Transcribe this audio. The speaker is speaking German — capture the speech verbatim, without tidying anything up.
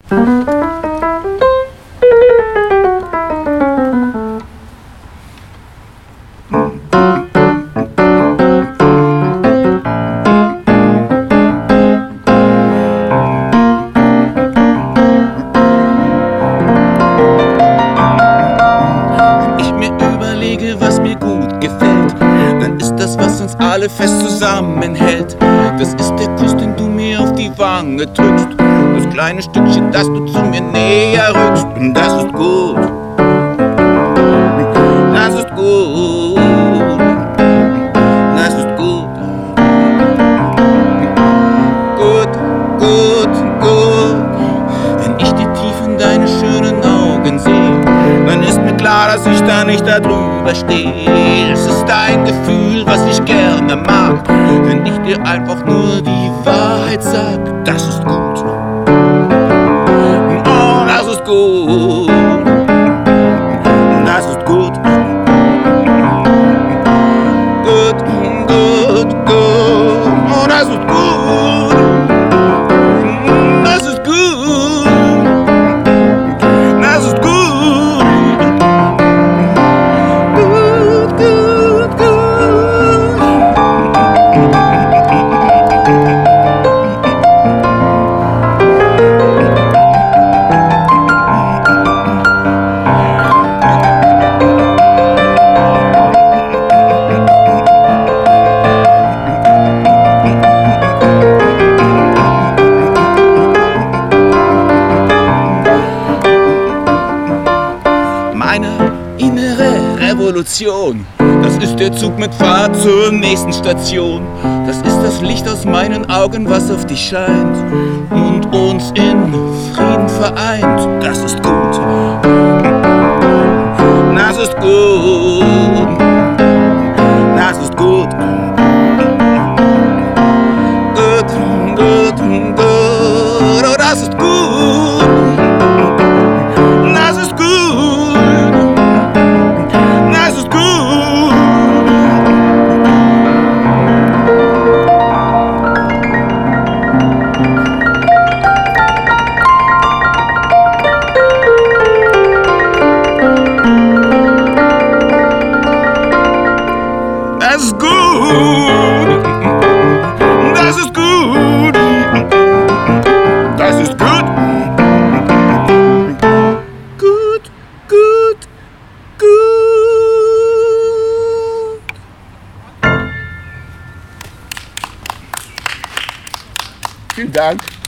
Was mir gut gefällt, dann ist das, was uns alle fest zusammenhält. Das ist der Kuss, den du mir auf die Wange drückst, das kleine Stückchen, das du zu mir näher rückst. Das ist gut, das ist gut, das ist gut, gut, gut, gut. Wenn ich dir tief in deine schönen Augen sehe, dann ist mir klar, dass ich da nicht da drüber stehe. Es ist ein Gefühl, was ich gerne mag, wenn ich dir einfach nur die Wahrheit sag. Das ist gut. Oh, das ist gut. Das ist gut. Gut, gut, gut. Oh, das ist gut. Das ist gut. Das ist gut. Meine innere Revolution, das ist der Zug mit Fahrt zur nächsten Station. Das ist das Licht aus meinen Augen, was auf dich scheint und uns in Frieden vereint. Das ist gut, das ist gut, das ist gut, gut, gut, gut, oh, das ist gut. Das ist gut. Das ist gut. Das ist gut. Gut, gut, gut. Vielen Dank.